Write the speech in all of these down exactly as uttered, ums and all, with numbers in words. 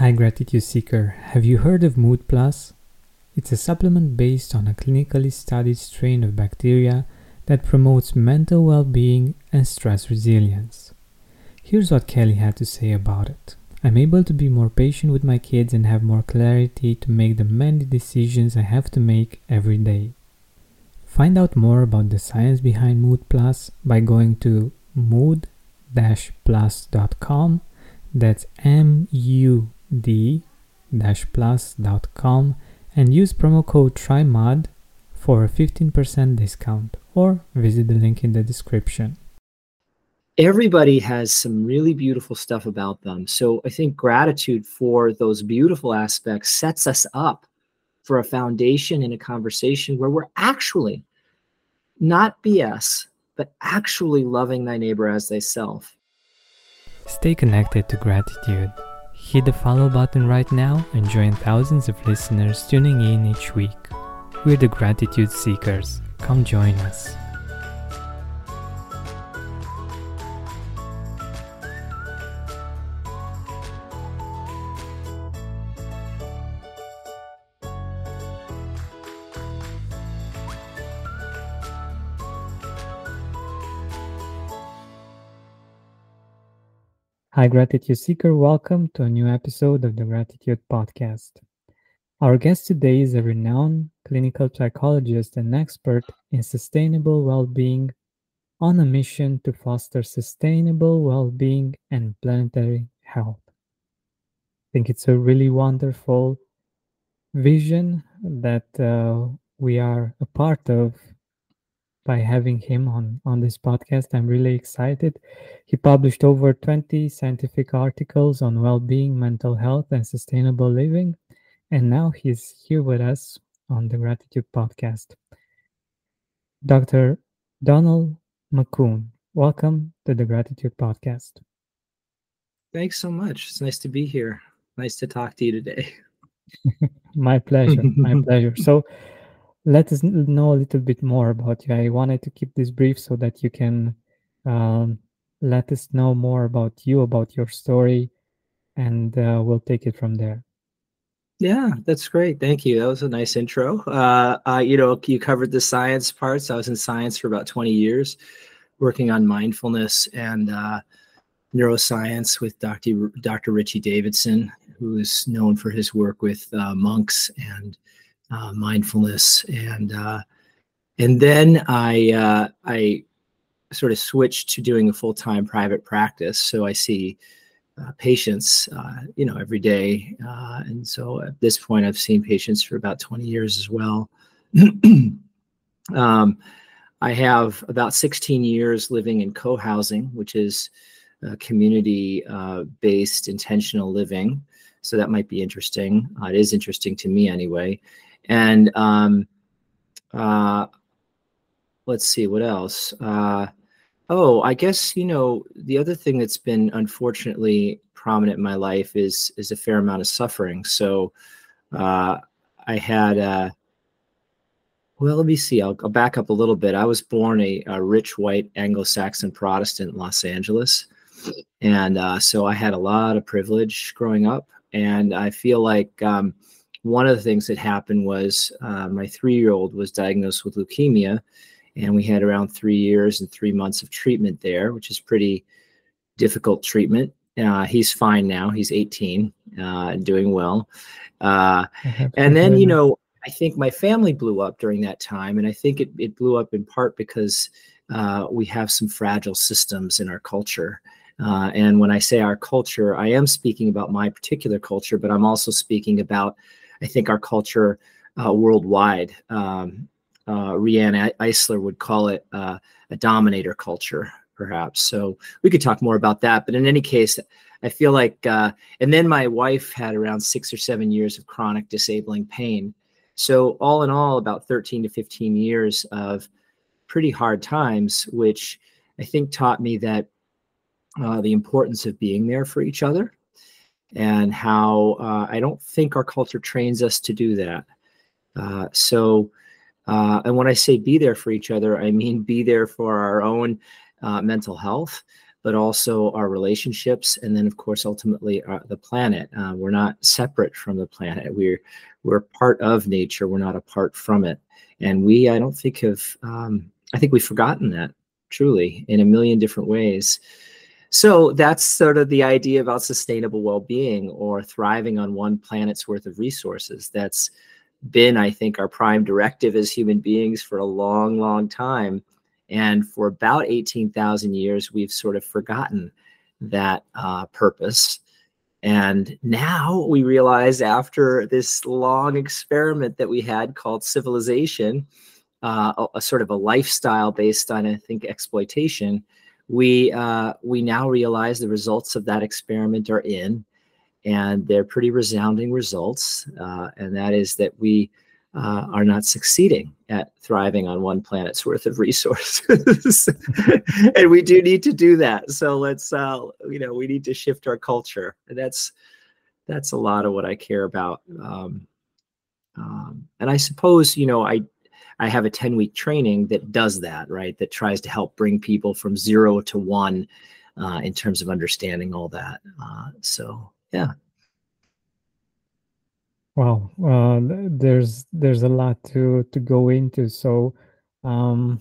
Hi Gratitude Seeker, have you heard of Mood Plus? It's a supplement based on a clinically studied strain of bacteria that promotes mental well-being and stress resilience. Here's what Kelly had to say about it. I'm able to be more patient with my kids and have more clarity to make the many decisions I have to make every day. Find out more about the science behind Mood Plus by going to mood dash plus dot com. That's M U D plus dot com and use promo code TRYMOD for a fifteen percent discount, or visit the link in the description. Everybody has some really beautiful stuff about them. So I think gratitude for those beautiful aspects sets us up for a foundation in a conversation where we're actually not B S, but actually loving thy neighbor as thyself. Stay connected to gratitude. Hit the follow button right now and join thousands of listeners tuning in each week. We're the Gratitude Seekers. Come join us. Hi Gratitude Seeker, welcome to a new episode of the Gratitude Podcast. Our guest today is a renowned clinical psychologist and expert in sustainable well-being on a mission to foster sustainable well-being and planetary health. I think it's a really wonderful vision that uh, we are a part of by having him on, on this podcast. I'm really excited. He published over twenty scientific articles on well-being, mental health, and sustainable living. And now he's here with us on the Gratitude Podcast. Doctor Donald McCune, welcome to the Gratitude Podcast. Thanks so much. It's nice to be here. Nice to talk to you today. My pleasure. My pleasure. So let us know a little bit more about you. I wanted to keep this brief so that you can um, let us know more about you, about your story, and uh, we'll take it from there. Yeah, that's great. Thank you. That was a nice intro. Uh, uh, you know, you covered the science parts. I was in science for about twenty years, working on mindfulness and uh, neuroscience with Doctor Doctor Richie Davidson, who is known for his work with uh, monks and uh, mindfulness. And uh, and then I uh, I sort of switched to doing a full-time private practice. So I see Uh, patients, uh, you know, every day. Uh, and so at this point, I've seen patients for about twenty years as well. um, I have about sixteen years living in co-housing, which is uh, community-based uh, intentional living. So that might be interesting. Uh, it is interesting to me anyway. And um, uh, let's see, what else? Uh, Oh, I guess, you know, the other thing that's been unfortunately prominent in my life is is a fair amount of suffering. So uh, I had, uh, well, let me see, I'll, I'll back up a little bit. I was born a, a rich white Anglo-Saxon Protestant in Los Angeles. And uh, so I had a lot of privilege growing up. And I feel like um, one of the things that happened was uh, my three-year-old was diagnosed with leukemia. And we had around three years and three months of treatment there, which is pretty difficult treatment. Uh, he's fine now. He's eighteen uh, and doing well. Uh, and then, you know, I think my family blew up during that time. And I think it, it blew up in part because uh, we have some fragile systems in our culture. Uh, and when I say our culture, I am speaking about my particular culture, but I'm also speaking about, I think, our culture uh, worldwide. Um, Uh, Riane Eisler would call it uh, a dominator culture, perhaps. So we could talk more about that. But in any case, I feel like, uh, and then my wife had around six or seven years of chronic disabling pain. So all in all, about thirteen to fifteen years of pretty hard times, which I think taught me that uh, the importance of being there for each other, and how uh, I don't think our culture trains us to do that. Uh, so Uh, and when I say be there for each other, I mean be there for our own uh, mental health, but also our relationships, and then of course ultimately uh, the planet. Uh, we're not separate from the planet. We're we're part of nature. We're not apart from it. And we, I don't think have, um, I think we've forgotten that truly in a million different ways. So that's sort of the idea about sustainable well-being, or thriving on one planet's worth of resources. That's been, I think, our prime directive as human beings for a long, long time. And for about eighteen thousand years, we've sort of forgotten that uh, purpose. And now we realize, after this long experiment that we had called civilization, uh, a, a sort of a lifestyle based on, I think, exploitation, we uh, we now realize the results of that experiment are in, and they're pretty resounding results. Uh, and that is that we uh, are not succeeding at thriving on one planet's worth of resources. And we do need to do that. So let's, uh, you know, we need to shift our culture. And that's, that's a lot of what I care about. Um, um, and I suppose, you know, I, I have a ten week training that does that, right? That tries to help bring people from zero to one uh, in terms of understanding all that. Uh, so, yeah. Wow, uh, th- there's there's a lot to to go into. So, um,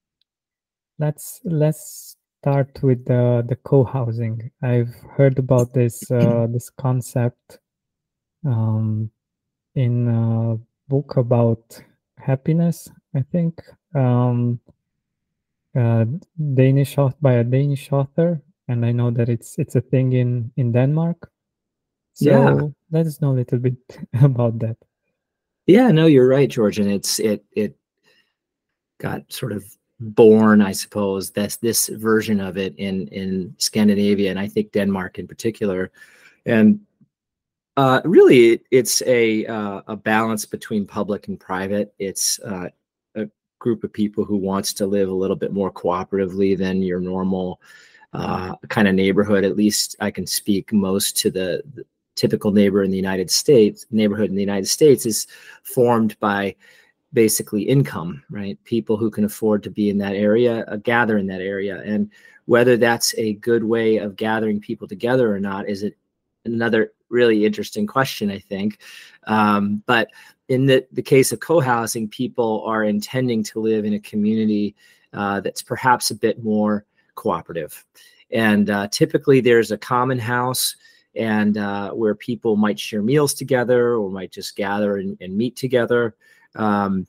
let's let's start with the the co-housing. I've heard about this uh, this concept um, in a book about happiness, I think, um, uh, Danish auth- by a Danish author, and I know that it's it's a thing in in Denmark. Yeah. So let us know a little bit about that. Yeah, no, you're right, George. And it's, it, it got sort of born, I suppose, that's this version of it in, in Scandinavia, and I think Denmark in particular. And uh, really, it, it's a, uh, a balance between public and private. It's uh, a group of people who wants to live a little bit more cooperatively than your normal uh, kind of neighborhood. At least I can speak most to the, the typical neighbor in the United States. Neighborhood in the United States is formed by basically income, right? People who can afford to be in that area uh, gather in that area. And whether that's a good way of gathering people together or not is it another really interesting question, I think. Um, but in the, the case of co-housing, people are intending to live in a community uh, that's perhaps a bit more cooperative. And uh, typically there's a common house, and uh, where people might share meals together or might just gather and, and meet together. Um,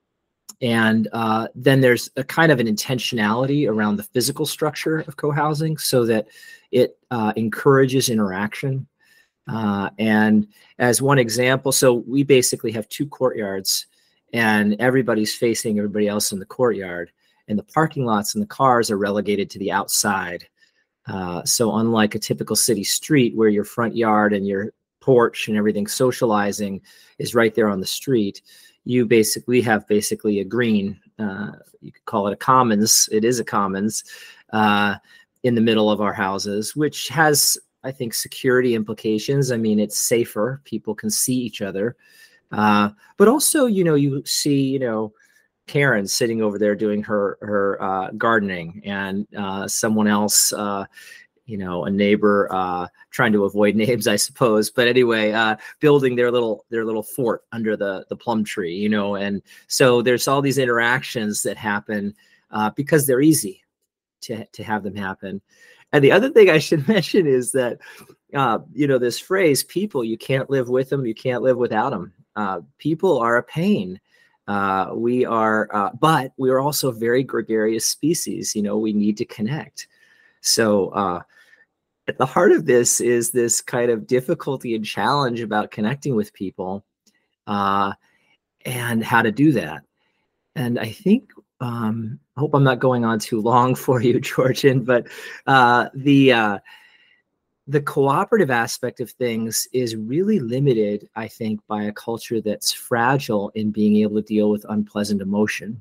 and uh, then there's a kind of an intentionality around the physical structure of co-housing, so that it uh, encourages interaction. Uh, and as one example, so we basically have two courtyards, and everybody's facing everybody else in the courtyard, and the parking lots and the cars are relegated to the outside. Uh, so unlike a typical city street where your front yard and your porch and everything socializing is right there on the street, you basically have basically a green, uh, you could call it a commons. It is a commons uh, in the middle of our houses, which has, I think, security implications. I mean, it's safer. People can see each other. Uh, but also, you know, you see, you know, Karen sitting over there doing her, her uh, gardening, and uh, someone else, uh, you know, a neighbor, uh, trying to avoid names, I suppose. But anyway, uh, building their little their little fort under the the plum tree, you know. And so there's all these interactions that happen uh, because they're easy to to have them happen. And the other thing I should mention is that, uh, you know, this phrase, people, you can't live with them, you can't live without them. Uh, people are a pain. Uh, we are, uh, but we are also a very gregarious species. You know, we need to connect. So uh, at the heart of this is this kind of difficulty and challenge about connecting with people uh, and how to do that. And I think, um, I hope I'm not going on too long for you, Georgian, but uh, the uh, the cooperative aspect of things is really limited, I think, by a culture that's fragile in being able to deal with unpleasant emotion.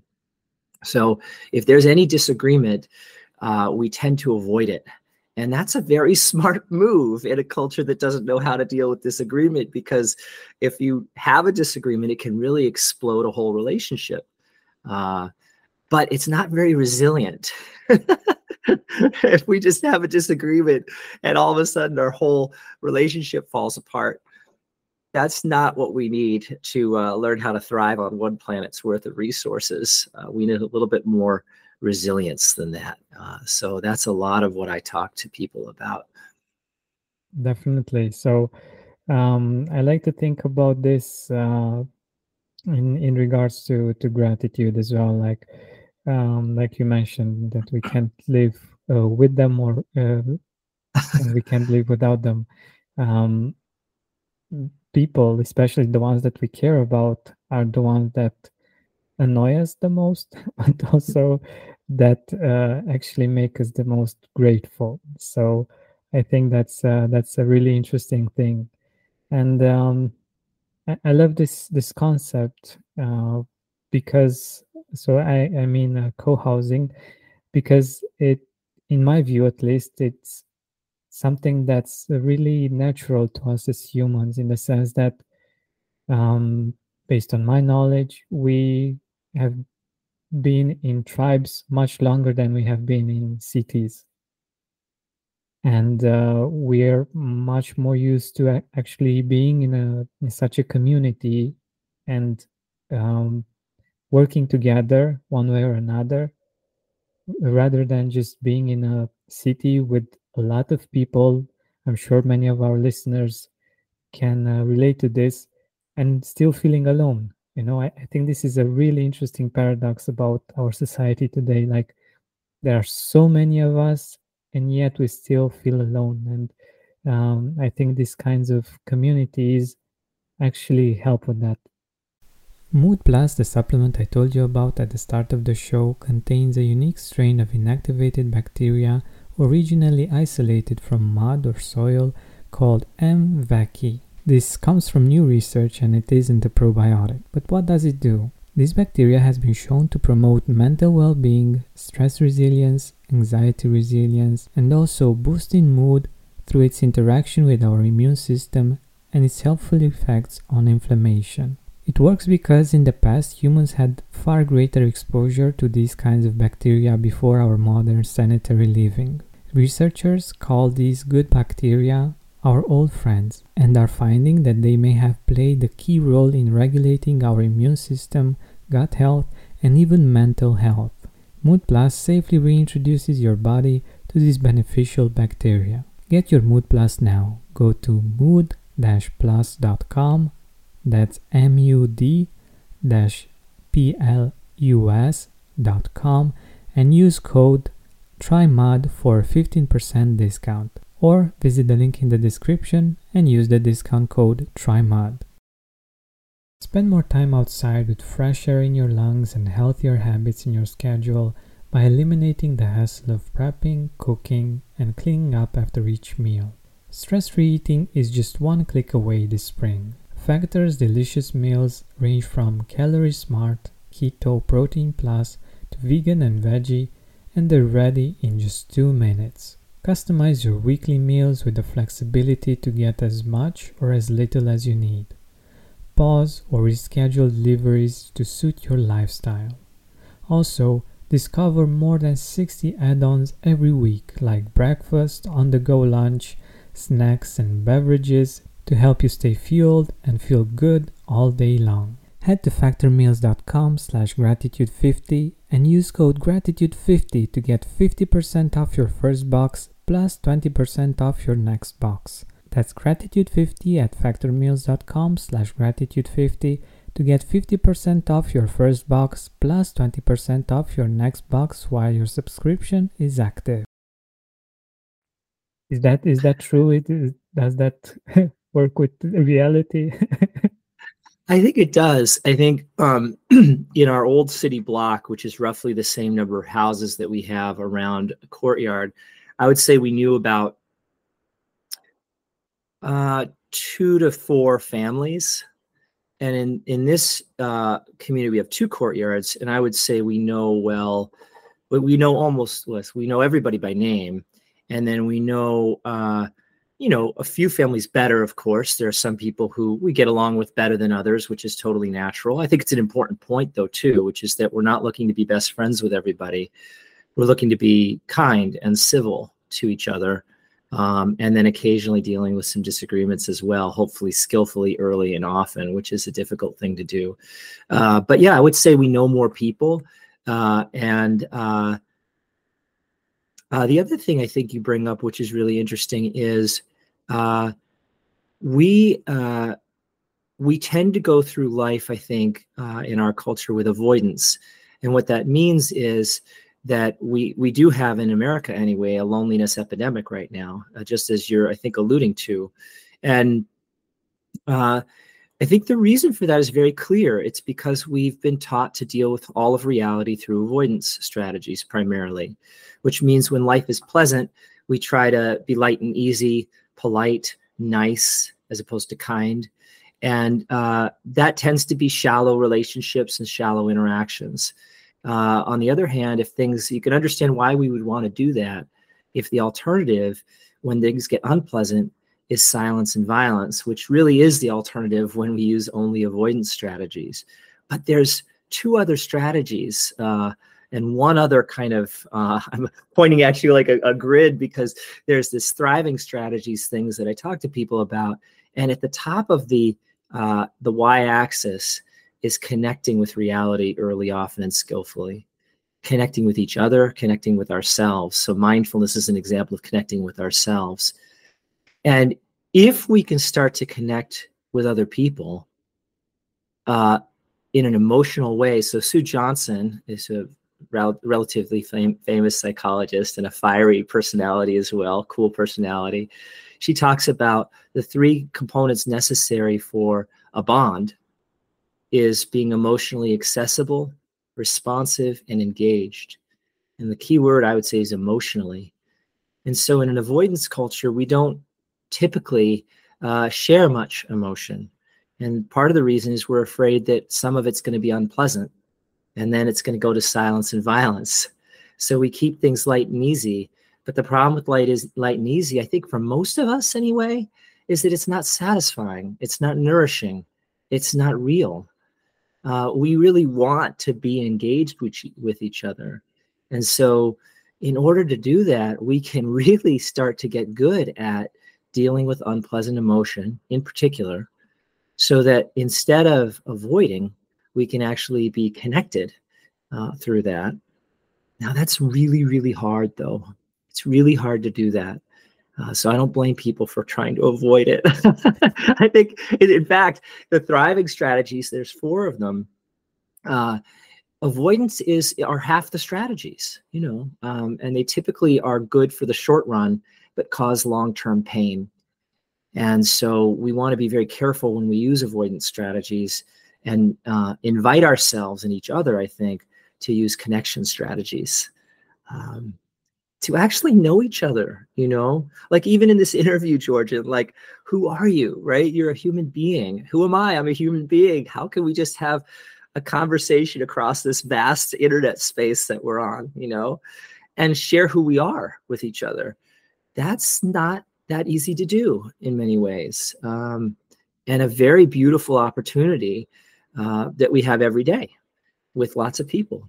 So if there's any disagreement, uh, we tend to avoid it. And that's a very smart move in a culture that doesn't know how to deal with disagreement, because if you have a disagreement, it can really explode a whole relationship. Uh, but it's not very resilient. if we just have a disagreement and all of a sudden our whole relationship falls apart, that's not what we need to uh, learn how to thrive on one planet's worth of resources. Uh, we need a little bit more resilience than that. Uh, so that's a lot of what I talk to people about. Definitely. So um, I like to think about this uh, in in regards to to gratitude as well. Like um, like you mentioned that we can't live uh, with them, or uh, and we can't live without them. Um, People, especially the ones that we care about, are the ones that annoy us the most, but also that uh, actually make us the most grateful. So I think that's uh, that's a really interesting thing, and um, I, I love this this concept uh, because so I I mean uh, co-housing, because it, in my view at least, it's something that's really natural to us as humans, in the sense that um, based on my knowledge, we have been in tribes much longer than we have been in cities. And uh, we're much more used to a- actually being in, a, in such a community and um, working together one way or another, rather than just being in a city with a lot of people. I'm sure many of our listeners can uh, relate to this, and still feeling alone. You know, I, I think this is a really interesting paradox about our society today. Like, there are so many of us, and yet we still feel alone. And um, I think these kinds of communities actually help with that. Mood Plus, the supplement I told you about at the start of the show, contains a unique strain of inactivated bacteria originally isolated from mud or soil called M. vaccae. This comes from new research and it isn't a probiotic. But what does it do? This bacteria has been shown to promote mental well-being, stress resilience, anxiety resilience, and also boosting mood through its interaction with our immune system and its helpful effects on inflammation. It works because in the past humans had far greater exposure to these kinds of bacteria before our modern sanitary living. Researchers call these good bacteria our old friends, and are finding that they may have played a key role in regulating our immune system, gut health, and even mental health. Mood Plus safely reintroduces your body to these beneficial bacteria. Get your Mood Plus now. Go to mood dash plus dot com, that's M U D P L U S dot com, and use code TRYMUD for a fifteen percent discount. Or visit the link in the description and use the discount code TRYMUD. Spend more time outside with fresh air in your lungs and healthier habits in your schedule by eliminating the hassle of prepping, cooking, and cleaning up after each meal. Stress-free eating is just one click away this spring. Factor's delicious meals range from Calorie Smart, Keto, Protein Plus to vegan and veggie, and they're ready in just two minutes. Customize your weekly meals with the flexibility to get as much or as little as you need. Pause or reschedule deliveries to suit your lifestyle. Also, discover more than sixty add-ons every week, like breakfast, on-the-go lunch, snacks, and beverages to help you stay fueled and feel good all day long. Head to factormeals.com slash gratitude50 and use code gratitude fifty to get fifty percent off your first box plus twenty percent off your next box. That's gratitude fifty at factormeals.com slash gratitude50 to get fifty percent off your first box plus twenty percent off your next box while your subscription is active. Is that is that true? It is, does that work with reality? I think it does. I think um, in our old city block, which is roughly the same number of houses that we have around a courtyard, I would say we knew about uh, two to four families. And in, in this uh, community, we have two courtyards, and I would say we know well, but we know almost less. We know everybody by name, and then we know uh, you know, a few families better, of course. There are some people who we get along with better than others, which is totally natural. I think it's an important point, though, too, which is that we're not looking to be best friends with everybody. we're looking to be kind and civil to each other, um, and then occasionally dealing with some disagreements as well, hopefully skillfully, early and often, which is a difficult thing to do. Uh, but yeah, I would say we know more people. Uh, and uh, uh, the other thing I think you bring up, which is really interesting, is uh, we uh, we tend to go through life, I think, uh, in our culture with avoidance. And what that means is that we we do have, in America anyway, a loneliness epidemic right now, uh, just as you're, I think, alluding to. And uh, I think the reason for that is very clear. It's because we've been taught to deal with all of reality through avoidance strategies primarily, which means when life is pleasant, we try to be light and easy, polite, nice, as opposed to kind. And uh, that tends to be shallow relationships and shallow interactions. Uh, on the other hand, if things, you can understand why we would want to do that if the alternative, when things get unpleasant, is silence and violence, which really is the alternative when we use only avoidance strategies. But there's two other strategies uh, and one other kind of, uh, I'm pointing at you like a, a grid, because there's this thriving strategies things that I talk to people about. And at the top of the uh, the y-axis is connecting with reality early, often, and skillfully. Connecting with each other, connecting with ourselves. So mindfulness is an example of connecting with ourselves. And if we can start to connect with other people uh, in an emotional way, so Sue Johnson is a rel relatively fam famous psychologist and a fiery personality as well, cool personality. She talks about the three components necessary for a bond is being emotionally accessible, responsive, and engaged. And the key word I would say is emotionally. And so in an avoidance culture, we don't typically uh, share much emotion. And part of the reason is we're afraid that some of it's going to be unpleasant, and then it's going to go to silence and violence. So we keep things light and easy. But the problem with light is light and easy, I think for most of us anyway, is that it's not satisfying. It's not nourishing. It's not real. Uh, we really want to be engaged with, with each other. And so in order to do that, we can really start to get good at dealing with unpleasant emotion in particular, so that instead of avoiding, we can actually be connected uh, through that. Now, that's really, really hard, though. It's really hard to do that. Uh, so I don't blame people for trying to avoid it. I think, in fact, the thriving strategies, there's four of them. Uh, avoidance is are half the strategies, you know, um, and they typically are good for the short run, but cause long-term pain. And so we want to be very careful when we use avoidance strategies and uh, invite ourselves and each other, I think, to use connection strategies. Um, to actually know each other, you know, like even in this interview, Georgia, like, who are you, right? You're a human being. Who am I? I'm a human being. How can we just have a conversation across this vast internet space that we're on, you know, and share who we are with each other? That's not that easy to do in many ways. Um, and a very beautiful opportunity uh, that we have every day with lots of people.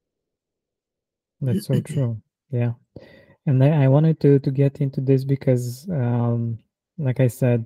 That's so true. Yeah. And I, I wanted to, to get into this because, um, like I said,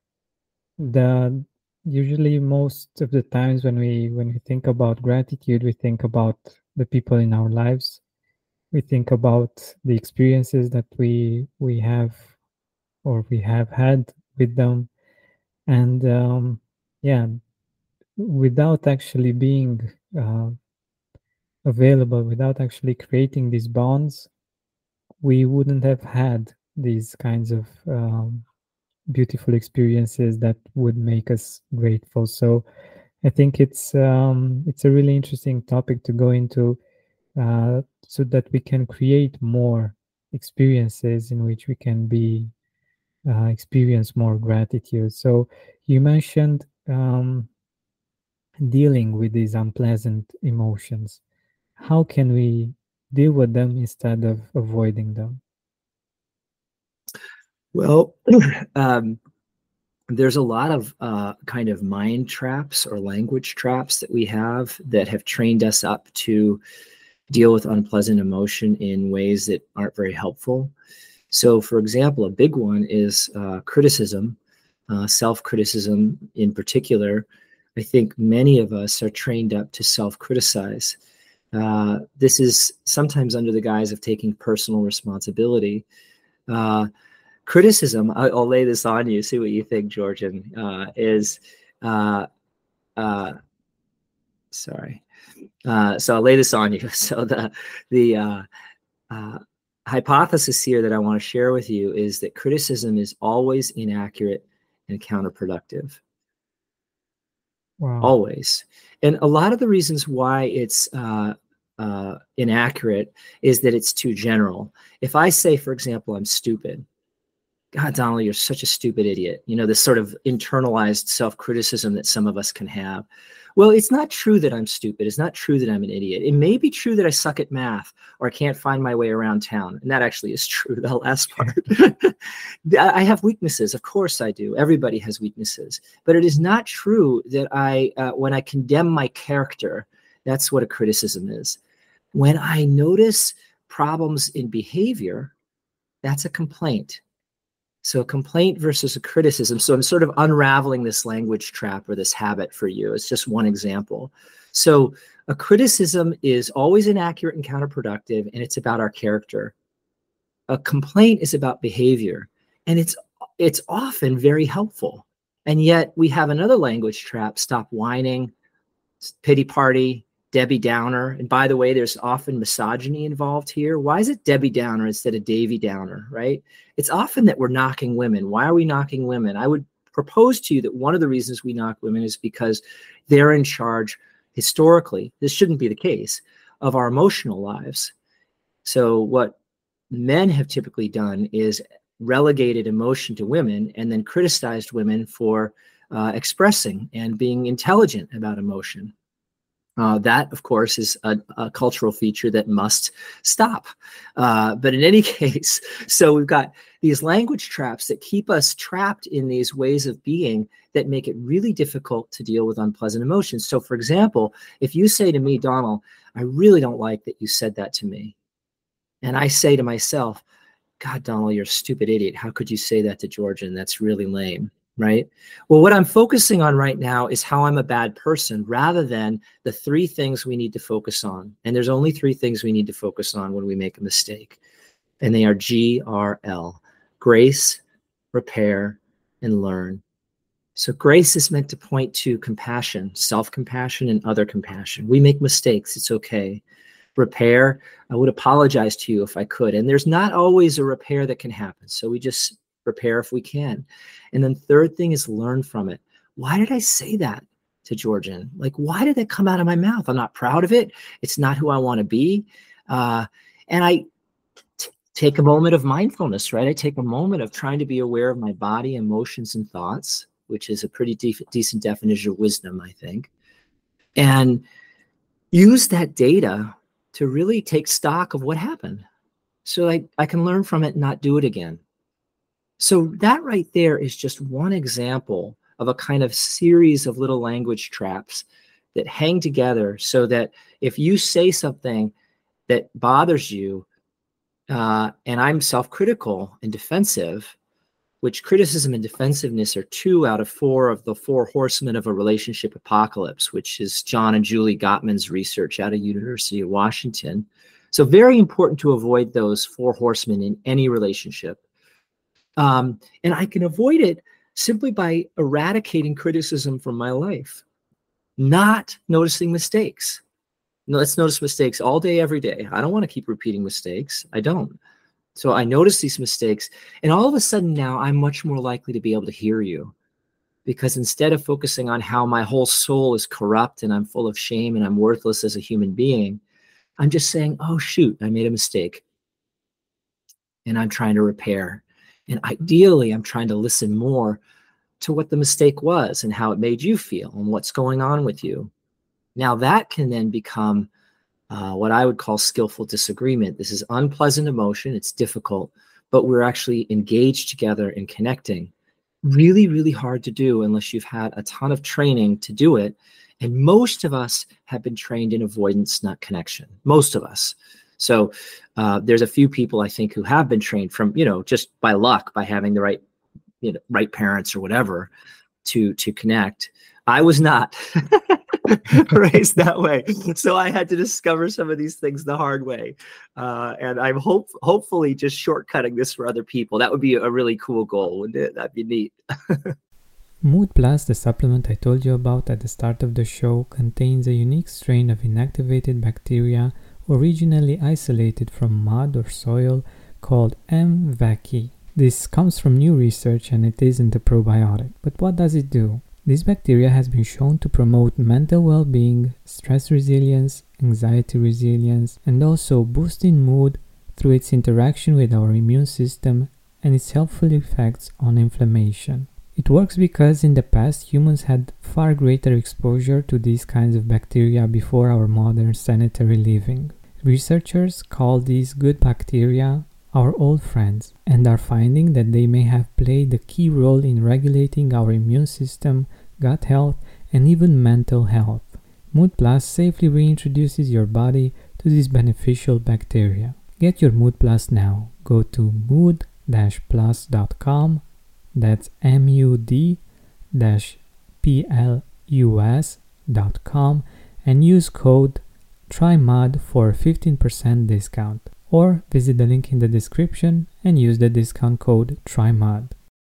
the usually most of the times when we when we think about gratitude, we think about the people in our lives. We think about the experiences that we we have or we have had with them, and um, yeah, without actually being uh, available, without actually creating these bonds, we wouldn't have had these kinds of um, beautiful experiences that would make us grateful. So I think it's um, it's a really interesting topic to go into, uh, so that we can create more experiences in which we can be uh, experience more gratitude. So you mentioned um, dealing with these unpleasant emotions. How can we deal with them instead of avoiding them? Well, um, there's a lot of uh, kind of mind traps or language traps that we have that have trained us up to deal with unpleasant emotion in ways that aren't very helpful. So, for example, a big one is uh, criticism, uh, self-criticism in particular. I think many of us are trained up to self-criticize. Uh, this is sometimes under the guise of taking personal responsibility. Uh, criticism, I, I'll lay this on you, see what you think, Georgian, uh, is, uh, uh, sorry. Uh, so I'll lay this on you. So the, the uh, uh, hypothesis here that I want to share with you is that criticism is always inaccurate and counterproductive. Wow. Always. And a lot of the reasons why it's uh, uh, inaccurate is that it's too general. If I say, for example, I'm stupid, God, Donald, you're such a stupid idiot. You know, this sort of internalized self-criticism that some of us can have. Well, it's not true that I'm stupid. It's not true that I'm an idiot. It may be true that I suck at math or I can't find my way around town. And that actually is true, the last part. I have weaknesses. Of course I do. Everybody has weaknesses. But it is not true that I, uh, when I condemn my character, that's what a criticism is. When I notice problems in behavior, that's a complaint. So a complaint versus a criticism. So I'm sort of unraveling this language trap or this habit for you. It's just one example. So a criticism is always inaccurate and counterproductive, and it's about our character. A complaint is about behavior, and it's it's often very helpful. And yet we have another language trap: stop whining, pity party, Debbie Downer. And by the way, there's often misogyny involved here. Why is it Debbie Downer instead of Davy Downer, right? It's often that we're knocking women. Why are we knocking women? I would propose to you that one of the reasons we knock women is because they're in charge historically. This shouldn't be the case, of our emotional lives. So what men have typically done is relegated emotion to women and then criticized women for uh, expressing and being intelligent about emotion. Uh, that, of course, is a, a cultural feature that must stop. Uh, but in any case, so we've got these language traps that keep us trapped in these ways of being that make it really difficult to deal with unpleasant emotions. So, for example, if you say to me, Donald, I really don't like that you said that to me. And I say to myself, God, Donald, you're a stupid idiot. How could you say that to Georgian? That's really lame. Right? Well, what I'm focusing on right now is how I'm a bad person rather than the three things we need to focus on. And there's only three things we need to focus on when we make a mistake. And they are G R L: grace, repair, and learn. So grace is meant to point to compassion, self-compassion, and other compassion. We make mistakes. It's okay. Repair, I would apologize to you if I could. And there's not always a repair that can happen. So we just repair if we can. And then third thing is learn from it. Why did I say that to Georgian? Like, why did that come out of my mouth? I'm not proud of it. It's not who I want to be. Uh, and I t- take a moment of mindfulness, right? I take a moment of trying to be aware of my body, emotions, and thoughts, which is a pretty de- decent definition of wisdom, I think. And use that data to really take stock of what happened. So I, I can learn from it and not do it again. So that right there is just one example of a kind of series of little language traps that hang together so that if you say something that bothers you, uh, and I'm self-critical and defensive, which criticism and defensiveness are two out of four of the four horsemen of a relationship apocalypse, which is John and Julie Gottman's research out of University of Washington. So very important to avoid those four horsemen in any relationship. Um, and I can avoid it simply by eradicating criticism from my life, not noticing mistakes. No, let's notice mistakes all day, every day. I don't want to keep repeating mistakes. I don't. So I notice these mistakes, and all of a sudden now I'm much more likely to be able to hear you, because instead of focusing on how my whole soul is corrupt and I'm full of shame and I'm worthless as a human being, I'm just saying, oh, shoot, I made a mistake and I'm trying to repair. And ideally, I'm trying to listen more to what the mistake was and how it made you feel and what's going on with you. Now that can then become uh, what I would call skillful disagreement. This is unpleasant emotion. It's difficult, but we're actually engaged together and connecting. Really, really hard to do unless you've had a ton of training to do it. And most of us have been trained in avoidance, not connection. Most of us. So uh, there's a few people, I think, who have been trained from, you know, just by luck, by having the right, you know, right parents or whatever to, to connect. I was not raised that way. So I had to discover some of these things the hard way. Uh, and I'm hope, hopefully just shortcutting this for other people. That would be a really cool goal, wouldn't it? That'd be neat. Mood Plus, the supplement I told you about at the start of the show, contains a unique strain of inactivated bacteria originally isolated from mud or soil called M. vaccae. This comes from new research and it isn't a probiotic. But what does it do? This bacteria has been shown to promote mental well-being, stress resilience, anxiety resilience, and also boosting mood through its interaction with our immune system and its helpful effects on inflammation. It works because in the past humans had far greater exposure to these kinds of bacteria before our modern sanitary living. Researchers call these good bacteria our old friends and are finding that they may have played a key role in regulating our immune system, gut health, and even mental health. Mood Plus safely reintroduces your body to these beneficial bacteria. Get your Mood Plus now. Go to mood dash plus dot com, that's M U D P L U S dot com, and use code TRYMUD for a fifteen percent discount. Or visit the link in the description and use the discount code TRYMUD.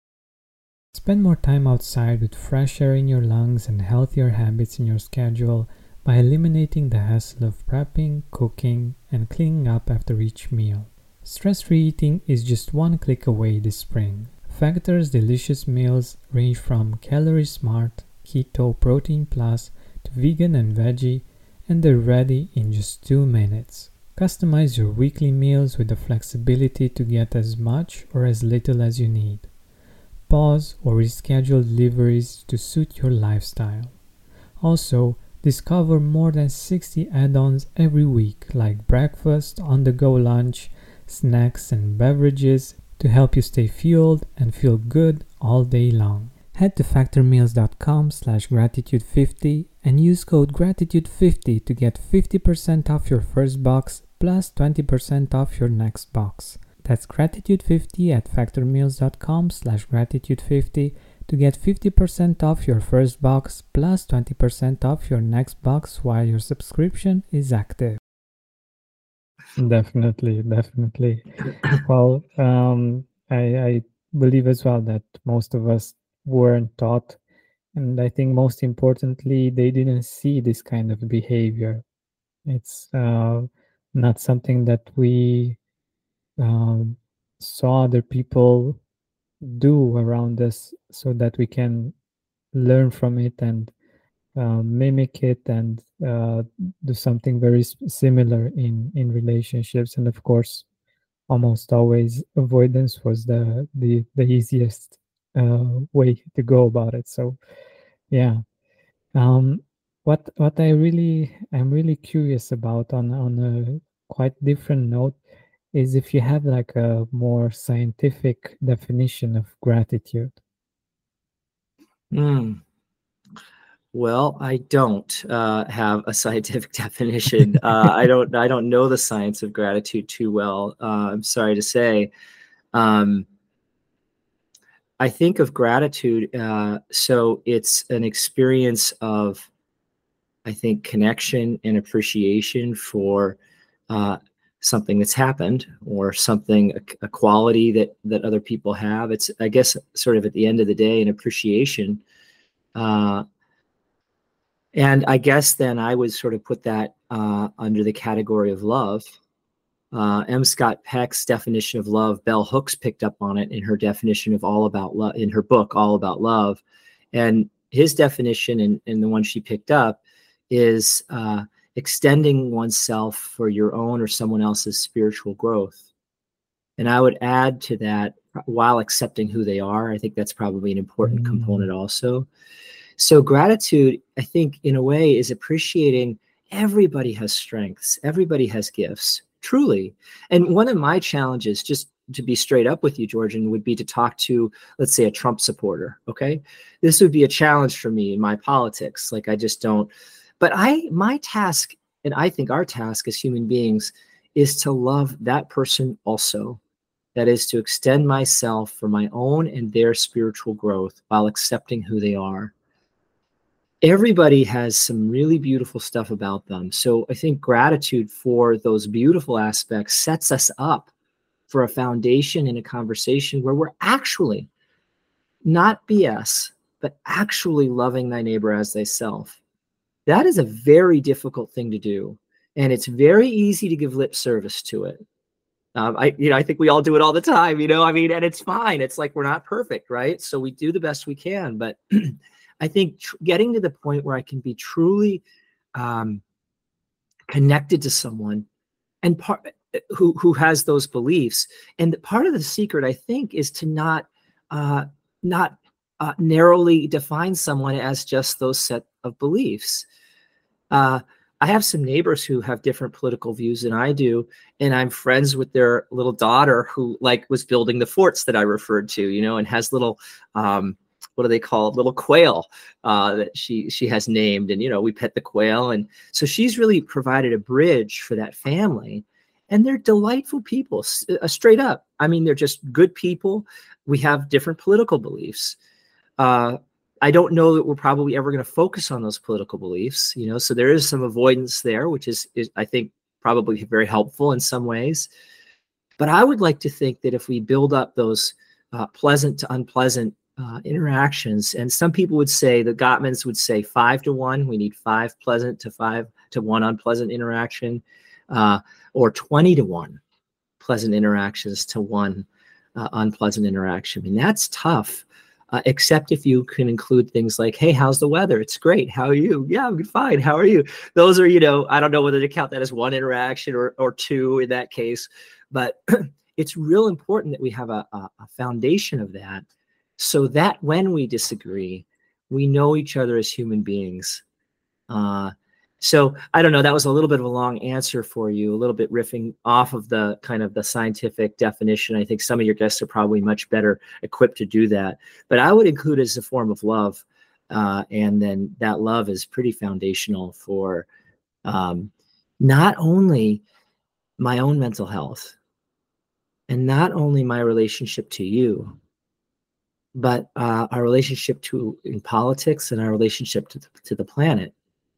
Spend more time outside with fresh air in your lungs and healthier habits in your schedule by eliminating the hassle of prepping, cooking, and cleaning up after each meal. Stress-free eating is just one click away this spring. Factor's delicious meals range from Calorie Smart, Keto, Protein Plus to vegan and veggie, and they're ready in just two minutes. Customize your weekly meals with the flexibility to get as much or as little as you need. Pause or reschedule deliveries to suit your lifestyle. Also, discover more than sixty add-ons every week like breakfast, on-the-go lunch, snacks and beverages to help you stay fueled and feel good all day long. Head to factor meals dot com slash gratitude fifty and use code gratitude fifty to get fifty percent off your first box plus twenty percent off your next box. That's gratitude fifty at factor meals dot com slash gratitude fifty to get fifty percent off your first box plus twenty percent off your next box while your subscription is active. Definitely, definitely. Well, um, I, I believe as well that most of us weren't taught, and I think most importantly, they didn't see this kind of behavior. It's uh, not something that we um, saw other people do around us so that we can learn from it and uh, mimic it and uh, do something very s- similar in, in relationships. And of course, almost always avoidance was the, the, the easiest uh, way to go about it. So, yeah. Um, what what I really I'm really curious about on on a quite different note is if you have like a more scientific definition of gratitude. Mm. Well, I don't uh, have a scientific definition. Uh, I don't. I don't know the science of gratitude too well. Uh, I'm sorry to say. Um, I think of gratitude. Uh, so it's an experience of, I think, connection and appreciation for uh, something that's happened or something, a, a quality that that other people have. It's, I guess, sort of at the end of the day, an appreciation. Uh, And I guess then I would sort of put that uh, under the category of love. Uh, M. Scott Peck's definition of love, Bell Hooks picked up on it in her definition of All About Love, in her book, All About Love. And his definition, and, and the one she picked up, is uh, extending oneself for your own or someone else's spiritual growth. And I would add to that, while accepting who they are, I think that's probably an important Mm. component also. So gratitude, I think, in a way, is appreciating everybody has strengths, everybody has gifts, truly. And one of my challenges, just to be straight up with you, Georgian, would be to talk to, let's say, a Trump supporter. Okay. This would be a challenge for me in my politics. Like, I just don't, but I, my task, and I think our task as human beings, is to love that person also. That is to extend myself for my own and their spiritual growth while accepting who they are. Everybody has some really beautiful stuff about them. So I think gratitude for those beautiful aspects sets us up for a foundation in a conversation where we're actually not B S, but actually loving thy neighbor as thyself. That is a very difficult thing to do. And it's very easy to give lip service to it. Um, I, you know, I think we all do it all the time, you know, I mean, and it's fine. It's like, we're not perfect, right? So we do the best we can. But I think tr- getting to the point where I can be truly um, connected to someone and part who who has those beliefs. And part of the secret, I think, is to not uh, not uh, narrowly define someone as just those set of beliefs. Uh, I have some neighbors who have different political views than I do, and I'm friends with their little daughter who like was building the forts that I referred to, you know, and has little um, what do they call it? Little quail uh, that she she has named, and you know, we pet the quail, and so she's really provided a bridge for that family, and they're delightful people, uh, straight up. I mean, they're just good people. We have different political beliefs. Uh, I don't know that we're probably ever going to focus on those political beliefs, you know, so there is some avoidance there, which is, is, I think, probably very helpful in some ways. But I would like to think that if we build up those uh, pleasant to unpleasant uh, interactions, and some people would say, the Gottmans would say five to one, we need five pleasant to five to one unpleasant interaction, uh, or twenty to one pleasant interactions to one uh, unpleasant interaction. I mean, that's tough. Uh, except if you can include things like, hey, how's the weather? It's great. How are you? Yeah, I'm fine. How are you? Those are, you know, I don't know whether to count that as one interaction or, or two in that case, but it's real important that we have a, a, a foundation of that so that when we disagree, we know each other as human beings. Uh, So I don't know, that was a little bit of a long answer for you, a little bit riffing off of the kind of the scientific definition. I think some of your guests are probably much better equipped to do that. But I would include it as a form of love. Uh, and then that love is pretty foundational for um, not only my own mental health and not only my relationship to you, but uh, our relationship to in politics and our relationship to the, to the planet.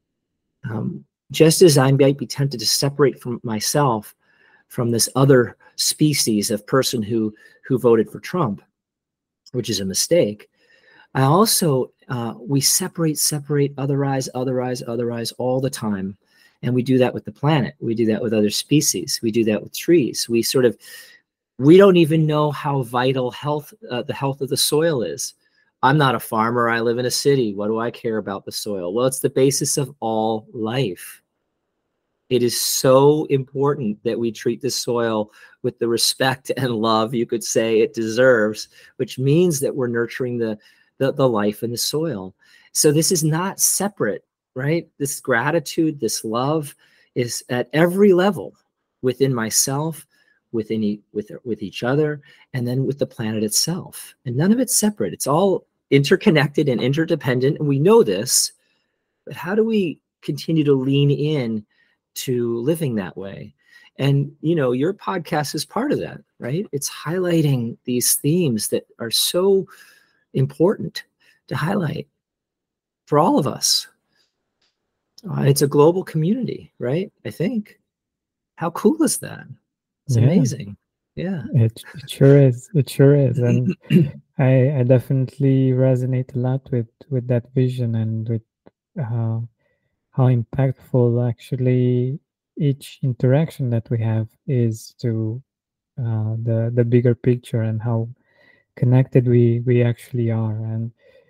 Um, just as I might be tempted to separate from myself from this other species of person who who voted for Trump, which is a mistake, I also uh, we separate, separate, otherize, otherize, otherize all the time, and we do that with the planet. We do that with other species. We do that with trees. We sort of we don't even know how vital health uh, the health of the soil is. I'm not a farmer. I live in a city. What do I care about the soil? Well, it's the basis of all life. It is so important that we treat the soil with the respect and love, you could say, it deserves, which means that we're nurturing the, the, the life in the soil. So this is not separate, right? This gratitude, this love is at every level within myself, within e- with, with each other, and then with the planet itself. And none of it's separate. It's all interconnected and interdependent, and we know this, but how do we continue to lean in to living that way? And you know, your podcast is part of that, right? It's highlighting these themes that are so important to highlight for all of us. Uh, it's a global community, right? I think. How cool is that? It's Yeah, amazing. Yeah. it, it sure is. It sure is. And I, I definitely resonate a lot with, with that vision and with uh, how impactful actually each interaction that we have is to uh, the the bigger picture and how connected we we actually are. And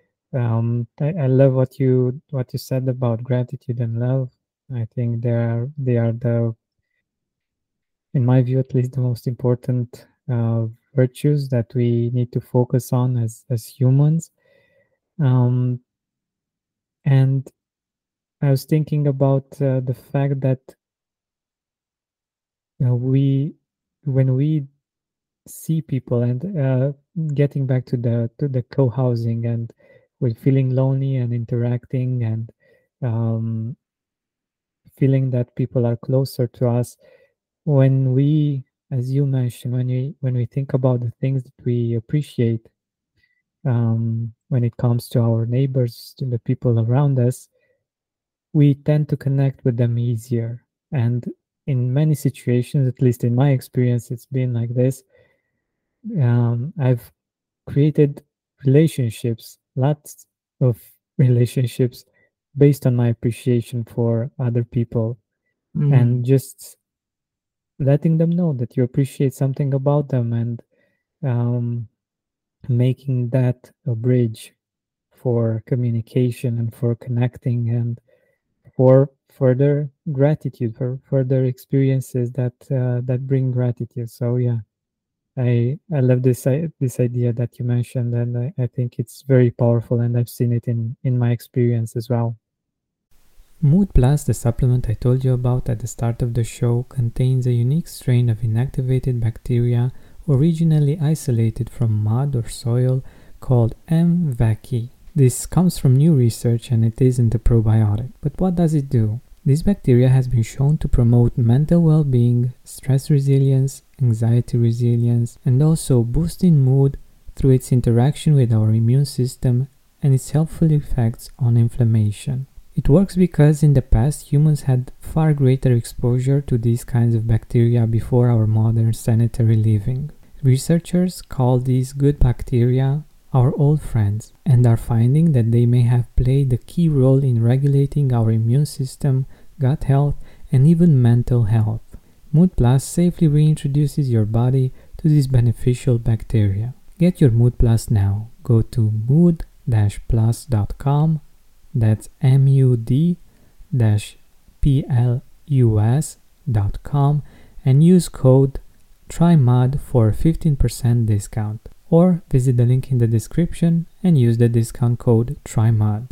um, I, I love what you what you said about gratitude and love. I think they are they are the, in my view at least, the most important uh, virtues that we need to focus on as as humans. Um, and I was thinking about uh, the fact that uh, we when we see people and uh, getting back to the to the co-housing and with feeling lonely and interacting and um, feeling that people are closer to us when we, as you mentioned, when we when we think about the things that we appreciate, um, when it comes to our neighbors, to the people around us, we tend to connect with them easier. And in many situations, at least in my experience, it's been like this. Um, I've created relationships, lots of relationships based on my appreciation for other people Mm, and just letting them know that you appreciate something about them and um, making that a bridge for communication and for connecting and for further gratitude, for further experiences that uh, that bring gratitude. So yeah, I I love this i- this idea that you mentioned, and I, I think it's very powerful, and I've seen it in in my experience as well. Mood Plus, the supplement I told you about at the start of the show, contains a unique strain of inactivated bacteria originally isolated from mud or soil called M. vaccae. This comes from new research and it isn't a probiotic. But what does it do? This bacteria has been shown to promote mental well-being, stress resilience, anxiety resilience, and also boosting mood through its interaction with our immune system and its helpful effects on inflammation. It works because in the past humans had far greater exposure to these kinds of bacteria before our modern sanitary living. Researchers call these good bacteria our old friends and are finding that they may have played a key role in regulating our immune system, gut health, and even mental health. Mood Plus safely reintroduces your body to these beneficial bacteria. Get your Mood Plus now. Go to mood dash plus dot com. That's M U D P L U S dot com and use code TRYMUD for a fifteen percent discount. Or visit the link in the description and use the discount code TRYMUD.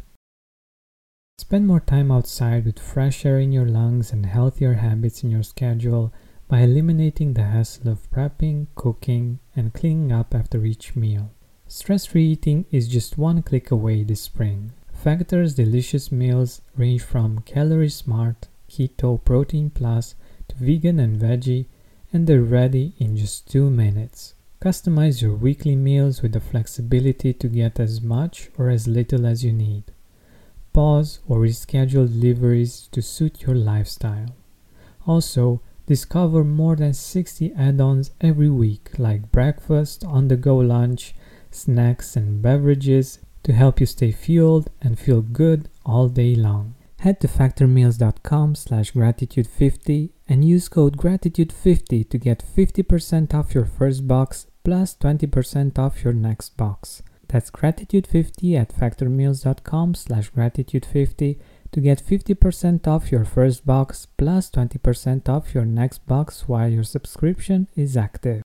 Spend more time outside with fresh air in your lungs and healthier habits in your schedule by eliminating the hassle of prepping, cooking, and cleaning up after each meal. Stress-free eating is just one click away this spring. Factor's delicious meals range from Calorie Smart, Keto, Protein Plus to vegan and veggie, and they're ready in just two minutes. Customize your weekly meals with the flexibility to get as much or as little as you need. Pause or reschedule deliveries to suit your lifestyle. Also, discover more than sixty add-ons every week like breakfast, on-the-go lunch, snacks and beverages to help you stay fueled and feel good all day long. Head to factormeals.com slash gratitude50 and use code gratitude fifty to get fifty percent off your first box plus twenty percent off your next box. That's gratitude fifty at factormeals.com slash gratitude50 to get fifty percent off your first box plus twenty percent off your next box while your subscription is active.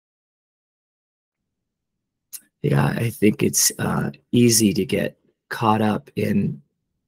yeah, I think it's uh, easy to get caught up in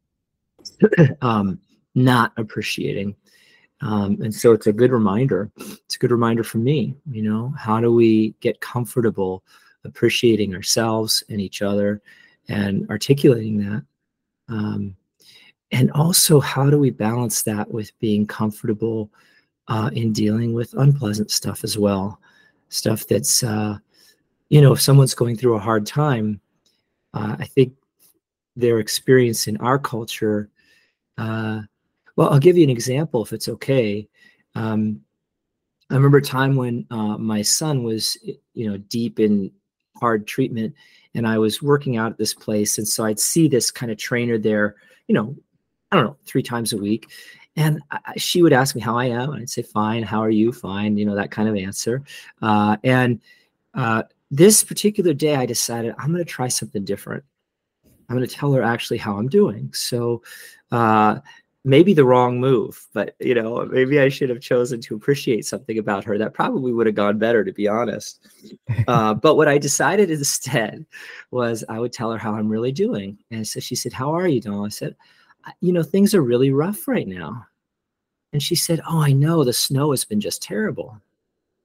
um, not appreciating. Um, and so it's a good reminder. It's a good reminder for me, you know, how do we get comfortable appreciating ourselves and each other and articulating that? Um, and also, how do we balance that with being comfortable uh, in dealing with unpleasant stuff as well? Stuff that's, uh, you know, if someone's going through a hard time, uh, I think their experience in our culture, uh, well, I'll give you an example if it's okay. Um, I remember a time when uh, my son was, you know, deep in hard treatment, and I was working out at this place, and so I'd see this kind of trainer there, you know, I don't know, three times a week, and I, she would ask me how I am, and I'd say, "Fine, how are you?" Fine, you know, that kind of answer. Uh, and uh, this particular day, I decided I'm going to try something different. I'm going to tell her actually how I'm doing. So uh, maybe the wrong move, but you know, maybe I should have chosen to appreciate something about her. That probably would have gone better, to be honest. Uh, but what I decided instead was I would tell her how I'm really doing. And so she said, "How are you, Donald?" I said, "You know, things are really rough right now." And she said, "Oh, I know. The snow has been just terrible."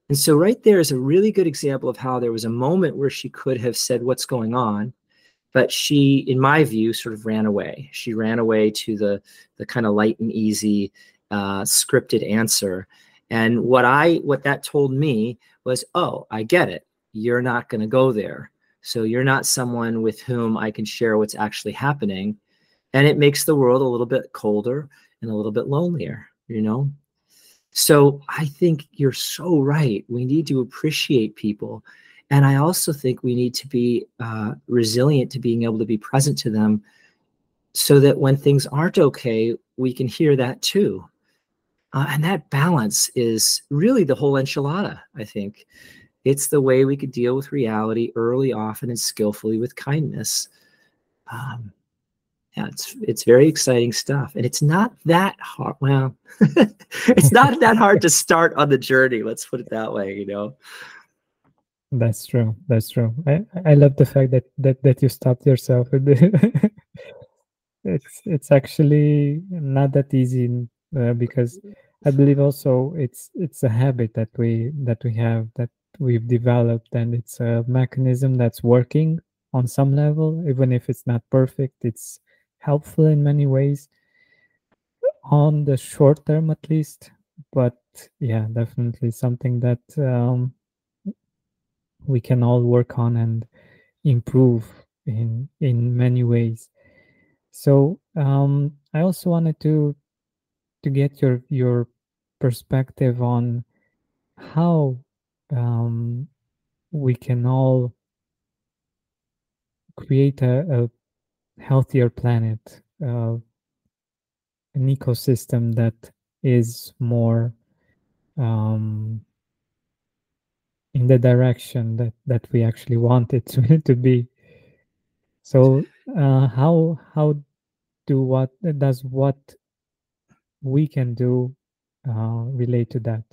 And so right there is a really good example of how there was a moment where she could have said, what's going on? But she, in my view, sort of ran away. She ran away to the, the kind of light and easy uh, scripted answer. And what I what that told me was, oh, I get it. You're not going to go there. So you're not someone with whom I can share what's actually happening. And it makes the world a little bit colder and a little bit lonelier, you know? So I think you're so right. We need to appreciate people. And I also think we need to be uh, resilient to being able to be present to them so that when things aren't okay, we can hear that too. Uh, and that balance is really the whole enchilada, I think. It's the way we could deal with reality early, often, and skillfully with kindness. Um, yeah, it's it's very exciting stuff. And it's not that hard. Well, it's not that hard to start on the journey. Let's put it that way, you know? That's true. That's true. I, I love the fact that, that, that you stopped yourself. it's it's actually not that easy uh, because I believe also it's it's a habit that we that we have that we've developed, and it's a mechanism that's working on some level, even if it's not perfect. It's helpful in many ways on the short term, at least. But yeah, definitely something that um, we can all work on and improve in in many ways. So um, I also wanted to to get your your perspective on how um, we can all create a, a healthier planet, uh, an ecosystem that is more um, in the direction that, that we actually want it to, to be. So uh, how how do what does what we can do uh, relate to that?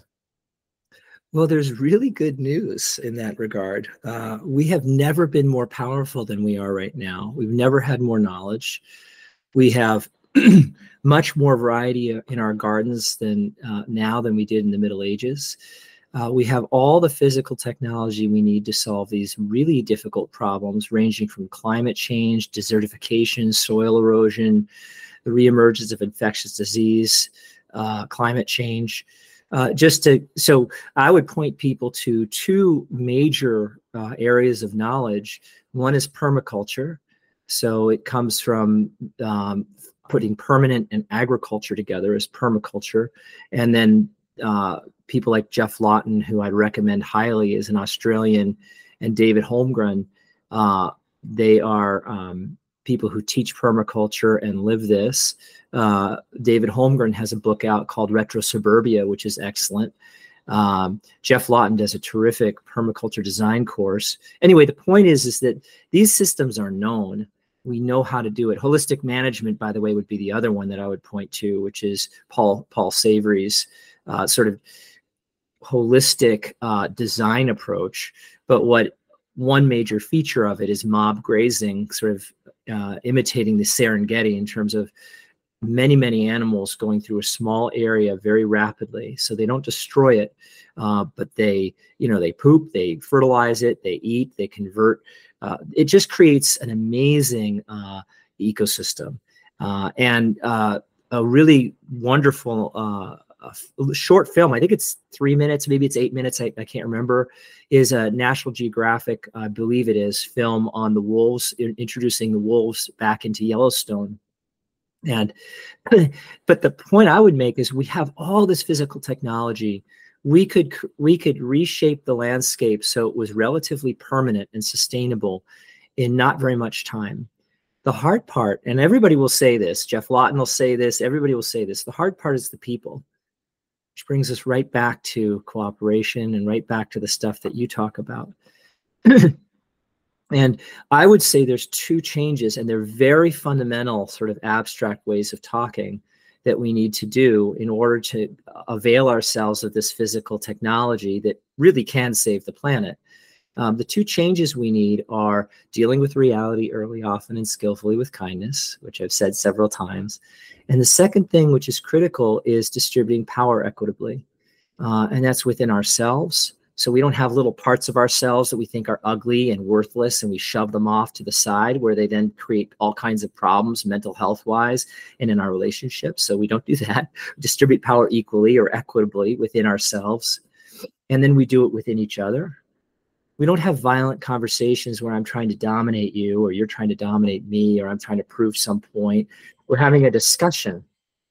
Well, there's really good news in that regard. Uh, we have never been more powerful than we are right now. We've never had more knowledge. We have much more variety in our gardens than uh, now than we did in the Middle Ages. Uh, we have all the physical technology we need to solve these really difficult problems, ranging from climate change, desertification, soil erosion, the reemergence of infectious disease, uh, climate change. Uh, just to, so I would point people to two major uh, areas of knowledge. One is permaculture. So it comes from um, putting permanent and agriculture together as permaculture. And then uh, people like Geoff Lawton, who I'd recommend highly, is an Australian, and David Holmgren. Uh, they are um, people who teach permaculture and live this. Uh, David Holmgren has a book out called Retro Suburbia, which is excellent. Um, Geoff Lawton does a terrific permaculture design course. Anyway, the point is, is that these systems are known. We know how to do it. Holistic management, by the way, would be the other one that I would point to, which is Paul Paul Savory's uh, sort of holistic uh, design approach. But what one major feature of it is mob grazing, sort of uh, imitating the Serengeti in terms of many, many animals going through a small area very rapidly. So they don't destroy it, uh, but they, you know, they poop, they fertilize it, they eat, they convert. Uh, it just creates an amazing uh, ecosystem. Uh, and uh, a really wonderful uh, a short film, I think it's three minutes, maybe it's eight minutes, I, I can't remember, is a National Geographic, I believe it is, film on the wolves, in, introducing the wolves back into Yellowstone. And, but the point I would make is we have all this physical technology. We could, we could reshape the landscape so it was relatively permanent and sustainable in not very much time. The hard part, and everybody will say this, Geoff Lawton will say this, everybody will say this, the hard part is the people, which brings us right back to cooperation and right back to the stuff that you talk about. And I would say there's two changes, and they're very fundamental, sort of abstract ways of talking that we need to do in order to avail ourselves of this physical technology that really can save the planet. Um, the two changes we need are dealing with reality early, often, and skillfully with kindness, which I've said several times. And the second thing, which is critical, is distributing power equitably. Uh, and that's within ourselves, So we don't have little parts of ourselves that we think are ugly and worthless, and we shove them off to the side where they then create all kinds of problems mental health wise and in our relationships. So we don't do that. We distribute power equally or equitably within ourselves. And then we do it within each other. We don't have violent conversations where I'm trying to dominate you or you're trying to dominate me or I'm trying to prove some point. We're having a discussion,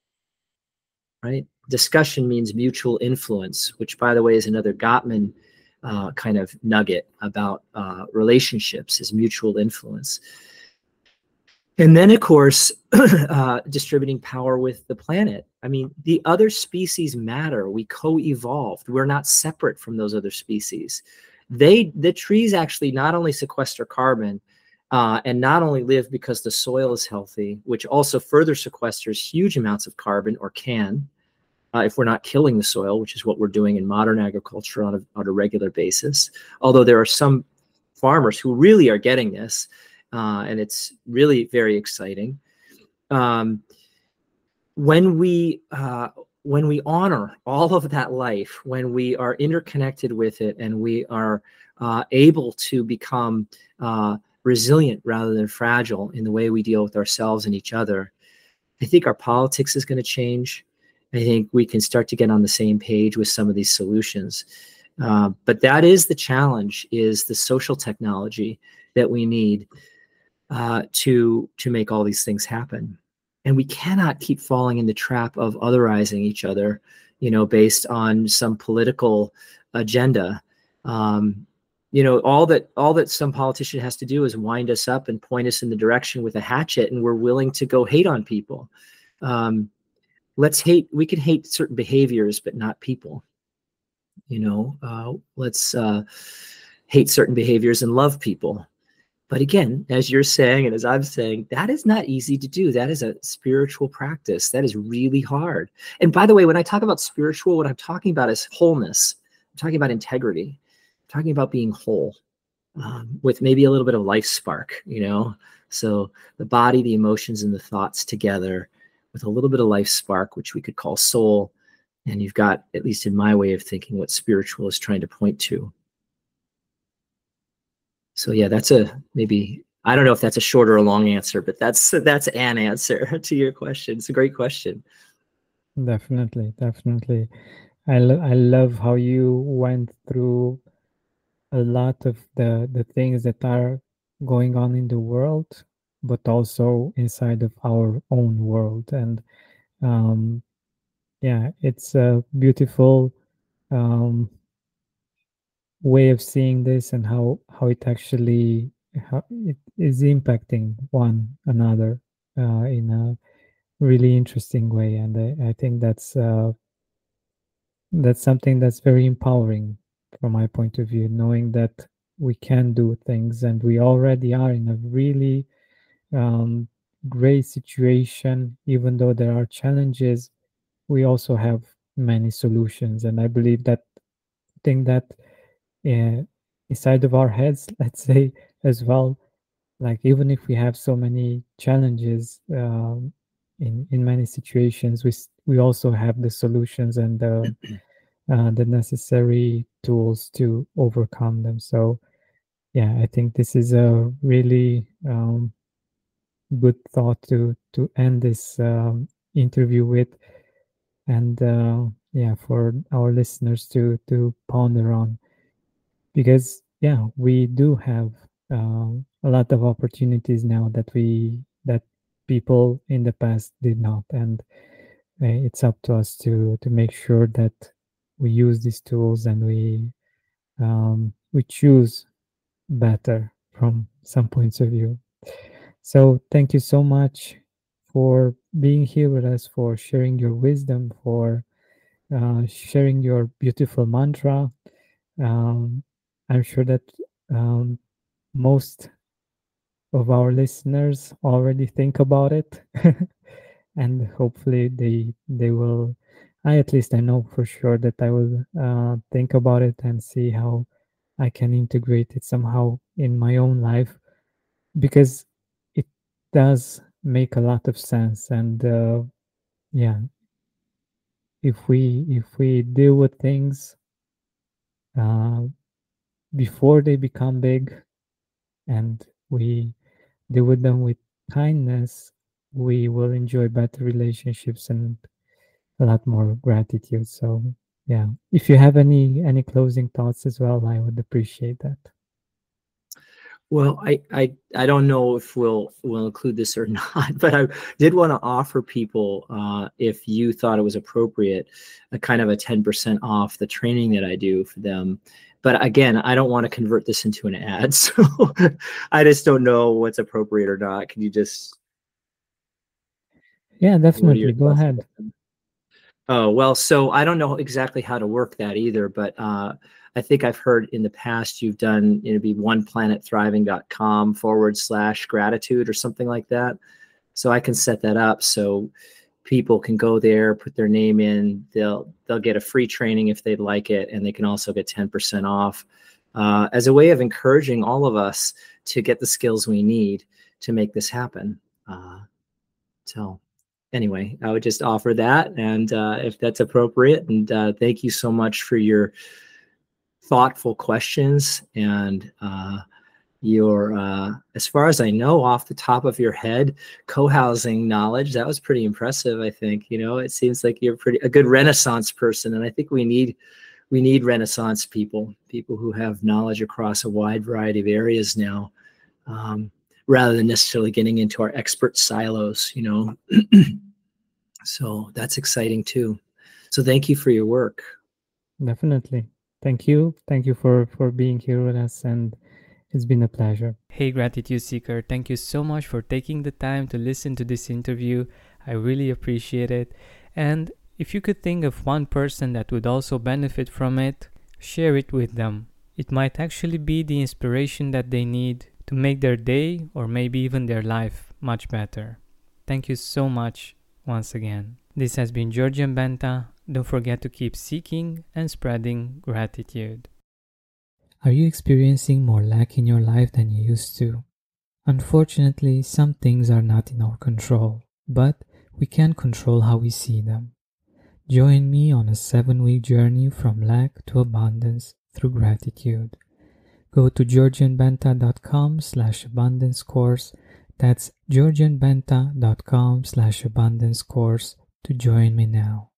right? Discussion means mutual influence, which, by the way, is another Gottman uh, kind of nugget about uh, relationships, is mutual influence. And then, of course, uh, distributing power with the planet. I mean, the other species matter. We co-evolved. We're not separate from those other species. They, the trees actually not only sequester carbon uh, and not only live because the soil is healthy, which also further sequesters huge amounts of carbon, or can, uh, if we're not killing the soil, which is what we're doing in modern agriculture on a, on a regular basis. Although there are some farmers who really are getting this, uh, and it's really very exciting. Um, when we uh, when we honor all of that life, when we are interconnected with it, and we are uh, able to become uh, resilient rather than fragile in the way we deal with ourselves and each other, I think our politics is going to change. I think we can start to get on the same page with some of these solutions. Uh, but that is the challenge, is the social technology that we need uh, to, to make all these things happen. And we cannot keep falling in the trap of otherizing each other, you know, based on some political agenda. Um, you know, all that all that some politician has to do is wind us up and point us in the direction with a hatchet, and we're willing to go hate on people. Um, let's hate. We can hate certain behaviors, but not people. You know, uh, let's uh, hate certain behaviors and love people. But again, as you're saying, and as I'm saying, that is not easy to do. That is a spiritual practice. That is really hard. And by the way, when I talk about spiritual, what I'm talking about is wholeness. I'm talking about integrity. I'm talking about being whole, um, with maybe a little bit of life spark, you know? So the body, the emotions, and the thoughts together with a little bit of life spark, which we could call soul. And you've got, at least in my way of thinking, what spiritual is trying to point to. So yeah, that's a, maybe, I don't know if that's a short or a long answer, but that's that's an answer to your question. It's a great question. Definitely, definitely. I, lo- I love how you went through a lot of the, the things that are going on in the world, but also inside of our own world. And um, yeah, it's a beautiful um, way of seeing this, and how how it actually, how it is impacting one another uh, in a really interesting way. And I, I think that's uh, that's something that's very empowering from my point of view, knowing that we can do things, and we already are in a really um, great situation. Even though there are challenges, we also have many solutions. And I believe that thing that uh, inside of our heads, let's say, as well, like, even if we have so many challenges um, in in many situations, we s- we also have the solutions and the uh, the necessary tools to overcome them. So yeah, I think this is a really um, good thought to to end this um, interview with. And uh, yeah, for our listeners to to ponder on, because yeah, we do have um, a lot of opportunities now that we that people in the past did not. And uh, it's up to us to to make sure that we use these tools, and we um, we choose better from some points of view. So thank you so much for being here with us, for sharing your wisdom, for uh, sharing your beautiful mantra. um, I'm sure that um, most of our listeners already think about it, and hopefully they they will. I, at least I know for sure that I will uh, think about it and see how I can integrate it somehow in my own life, because it does make a lot of sense. And uh, yeah, if we if we deal with things uh, before they become big, and we deal with them with kindness, we will enjoy better relationships and a lot more gratitude. So yeah, if you have any any closing thoughts as well, I would appreciate that. Well, I, I I don't know if we'll we'll include this or not, but I did want to offer people, uh, if you thought it was appropriate, a kind of a ten percent off the training that I do for them. But again, I don't want to convert this into an ad, so I just don't know what's appropriate or not. Can you just, Yeah, what are your definitely. Go thoughts? ahead. Oh, well, so I don't know exactly how to work that either, but uh, I think I've heard in the past you've done, you know, be oneplanetThriving.com forward slash gratitude or something like that. So I can set that up so people can go there, put their name in, they'll they'll get a free training if they'd like it, and they can also get ten percent off uh, as a way of encouraging all of us to get the skills we need to make this happen. Uh, so anyway, I would just offer that, and uh, if that's appropriate. And uh, thank you so much for your thoughtful questions and uh, your, uh, as far as I know, off the top of your head, co-housing knowledge. That was pretty impressive. I think, you know, it seems like you're pretty a good Renaissance person, and I think we need we need Renaissance people, people who have knowledge across a wide variety of areas now. Um, rather than necessarily getting into our expert silos, you know. So that's exciting too. So thank you for your work. Definitely. Thank you. Thank you for for being here with us, and it's been a pleasure. Hey, Gratitude Seeker, thank you so much for taking the time to listen to this interview. I really appreciate it. And if you could think of one person that would also benefit from it, share it with them. It might actually be the inspiration that they need to make their day or maybe even their life much better. Thank you so much once again. This has been Georgian Benta. Don't forget to keep seeking and spreading gratitude. Are you experiencing more lack in your life than you used to? Unfortunately, some things are not in our control, but we can control how we see them. Join me on a seven-week journey from lack to abundance through gratitude. Go to georgianbenta.com slash abundance course. That's georgianbenta.com slash abundance course to join me now.